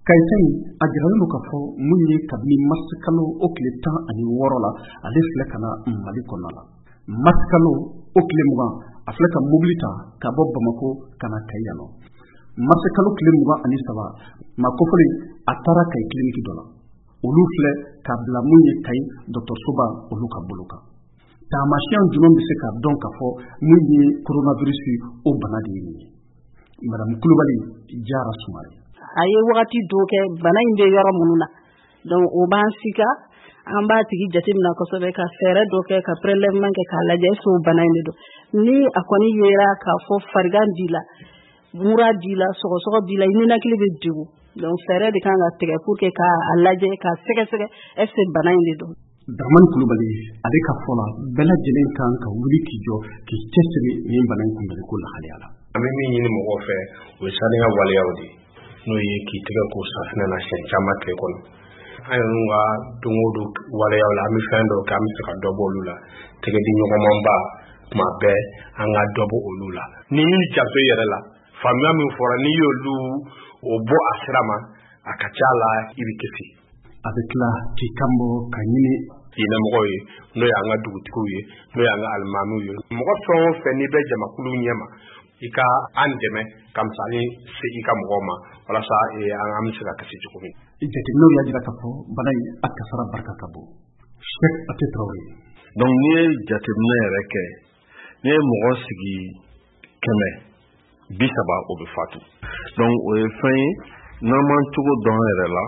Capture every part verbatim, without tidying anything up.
Kayita a jiralen ka fɔ mun ye kabini mars kalo o tile tan ani wɔɔrɔ la ale filɛ ka na Mali kɔnɔ la. Mars kalo o tile mugan a filɛ ka mobili ta ka bɔ Bamako ka na Kayi yan nɔ. Mars kalo tile mugan ani saba ma kofɔlen a taara Kayi clinique dɔ la. Olu filɛ ka bila mun ye Kayi dɔgɔtɔrɔsoba olu ka bolo kan. Taamasiyɛn jumɛn bɛ se ka dɔn ka fɔ mun ye coronavirus o bana de ye. Madame Kulubali Jara Sumare. A ye wagati dɔw kɛ bana in bɛ yɔrɔ minnu na donc o b'an sika an b'a tigi jateminɛ kosɛbɛ ka fɛɛrɛ dɔ kɛ ka prélèvement kɛ k'a lajɛ est-ce que o bana in de don ni a kɔni yera k'a fɔ farigan b'i la mura b'i la sɔgɔsɔgɔ b'i la i ninakili bɛ degun donc fɛɛrɛ de kan ka tigɛ pour que k'a lajɛ k'a sɛgɛsɛgɛ est-ce que bana in de don. Dramane Kulubali ale ka fɔ la bɛɛ lajɛlen kan ka wuli k'i jɔ k'i cɛsiri nin bana in kunbɛnni ko lahalaya la. An bɛ min ɲini mɔgɔw fɛ o ye saniya waleyaw de n'o ye k'i tɛgɛ ko safinɛ na siɲɛ caman tile kɔnɔ. An yɛrɛ ka don o don waleyaw la an bɛ fɛn dɔw kɛ an bɛ se ka dɔ bɔ olu la tɛgɛdi ɲɔgɔnmanba tuma bɛɛ an ka dɔ bɔ olu la. Ni min janto yɛrɛ la faamuya min fɔra n'i y'olu o bɔ a sira ma a ka ca la i bɛ kisi. A bɛ tila k'i kanbɔ ka ɲini diinɛmɔgɔw ye n'o y'an ka dugutigiw ye n'o y'an ka alimamiw ye. Mɔgɔ fɛn o fɛn n'i bɛ jamakulu ɲɛma i ka an dɛmɛ ka misali se i ka mɔgɔw ma walasa an bɛ se ka kisi cogo min. Jateminɛw y'a jira k'a fɔ bana in a kasara barika ka bon. Cheikh Ate Traoré. Donc n'i ye jateminɛ yɛrɛ kɛ n'i ye mɔgɔ sigi kɛmɛ bi saba o bɛ fatu. Donc o ye fɛn ye n'an m'an cogo dɔn yɛrɛ la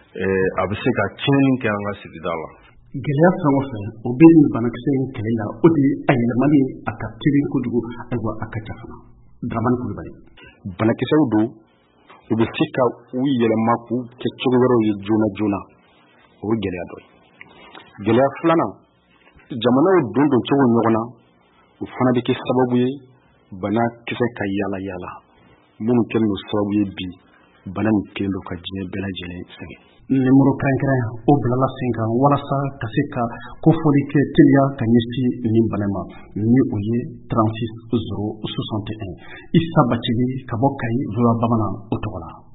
a bɛ se ka tiɲɛni kɛ an ka sigida la. Gɛlɛya fɛn o fɛn o bɛ nin banakisɛ in kɛlɛ la o de ye a yɛlɛmali a ka teli kojugu ayiwa a ka ca fana. Dramane Kulubali. Banakisɛw don u bɛ se ka u yɛlɛma k'u kɛ cogo wɛrɛw ye joona joona o ye gɛlɛya dɔ ye. Gɛlɛya filanan jamanaw don don cogo ɲɔgɔn na u fana bɛ kɛ sababu ye banakisɛ ka yaala yaala minnu kɛlen don sababu ye bi bana nin kelen don ka diɲɛ bɛɛ lajɛlen sɛgɛn. Nimero kɛrɛnkɛrɛn o bilala sen kan walasa ka se ka kofɔli kɛ teliya ka ɲɛsin nin bana ma ni o ye trente-six zéro soixante et un Isa Bacili ka bɔ Kayi Voa Bamanan o tɔgɔ la.